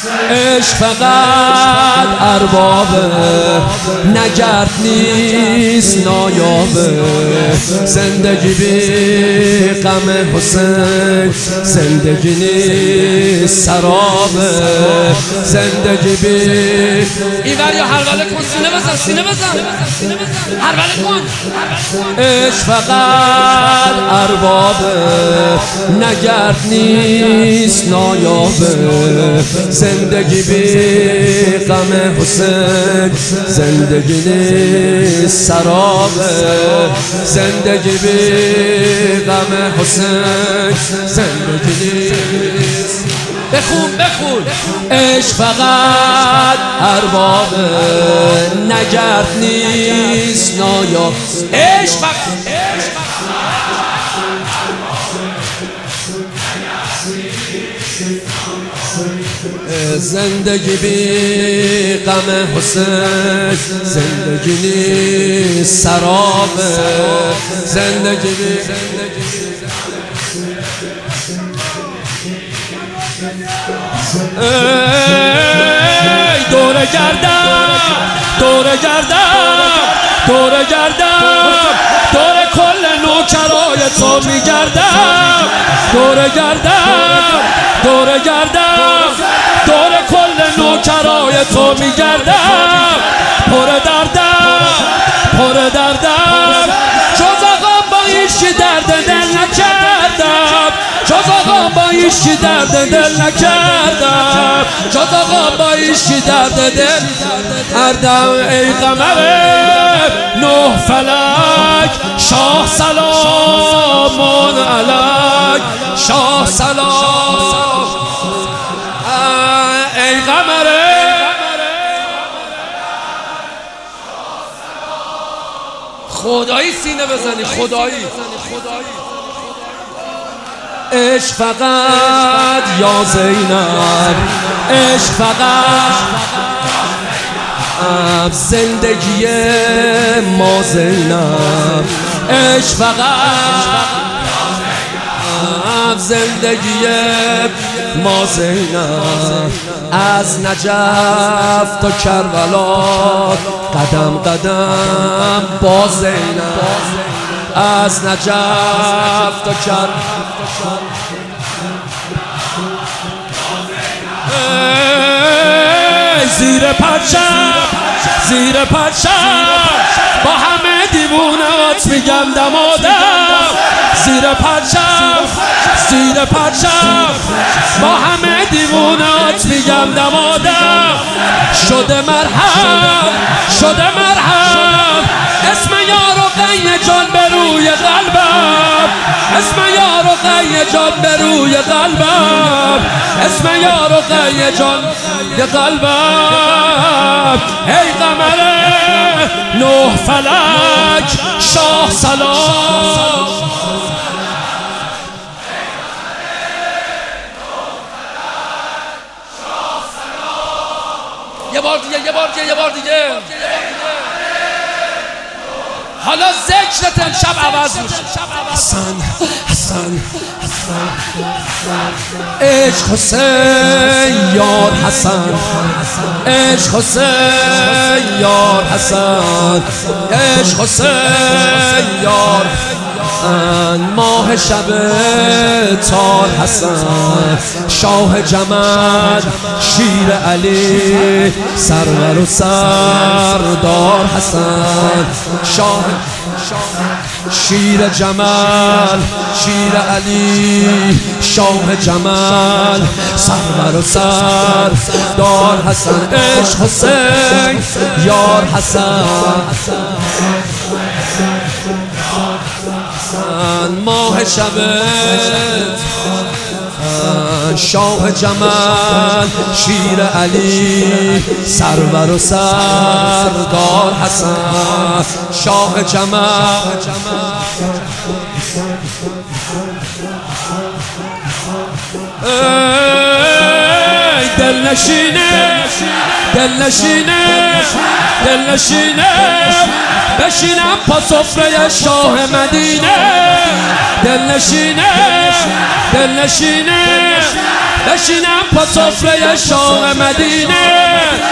عشق فقط اربابه، نگرد نیست نایابه. زندگی بی غم حسین، زندگی نیست سرابه. زندگی بی ایور یا هرواله کن، سینه بزن، سینه بزن، هرواله کن. عشق فقط اربابه، نگرد نیست نایابه. زندگی بی غم حسین، زندگی نیست سرابه. زندگی بی غم حسین، زندگی نیست. بخون. عشق فقط اربابه، نگرد نیست نایاب. عشق فقط زندگی بی غم حسین، زندگی نیست سرابه. زندگی بی دوره گردم، دوره گردم، دوره گردم، دوره کل نوکرای تو میگردم. دوره گردم، دوره گردم، دوره کل نوکرای تو میگردم. پر دردم، پر دردم، جز آقا با هیچی درد دل نکردم. جز آقا با هیچی درد دل نکردم. جز آقا با هیچی درد دل کردم. ای قمر نه فلک، شاه سلام علیک، شاه سلام. ای قمر خدایی سینه بزنی، خدایی. عشق فقط یا زینب، عشق فقط زندگی ما زینب. عشق فقط زندگی ما زینب. از نجف تا کربلا قدم قدم با زینب. از نجف تا کربلا زیر پرچم، زیر پرچم با همه دیوونهات میگم دمادم. زیر پرچم، زیر پرچم با همه دیوونهات میگم دمادم. شده مرهم، شده مرهم، اسم یار و قی جان به روی قلبم. اسم یار و قی جان به روی قلبم. اسم یار و قی جان به قلبم. ای قمر نه فلک، شاه سلام. یه بار دیگه، یه بار دیگه، یه بار دیگه. حالا ذکرت امشب عوض میشه. حسن، حسن، عشق حسین یار حسن، عشق حسین یار حسن، عشق حسین یار ماه شب تار حسن. شاه جمال شیر علی، سرور و سردار حسن. شاه شیر جمال، شیر علی، شاه جمال، سرور و سردار حسن. عشق حسین یار حسن، ماه شب شاه جمال شیر علی، سرور و سردار حسن. شاه جمال دلنشینه، دلنشینه، دلنشینه، بشینم پا سفره شاه مدینه. دلنشینه، دلنشینه، بشینم پا سفره شاه مدینه.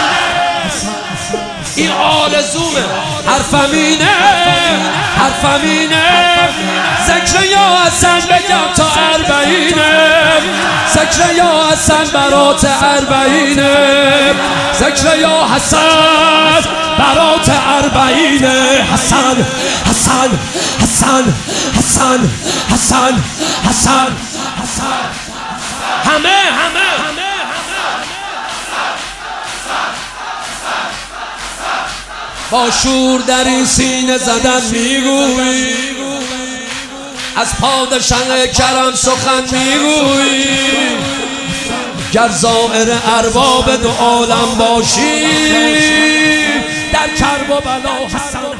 این آرزومه، حرفم اینه ذکر یا حسن بگم تا 40، ذکر یا حسن برات 40، ذکر یا حسن برات 40. حسن حسن حسن حسن حسن حسن همه با شور در این سینه زدن میگویی، از پادشاه کرم سخن میگویی. گر زائر ارباب دو عالم باشی، در کرب و بلا حسن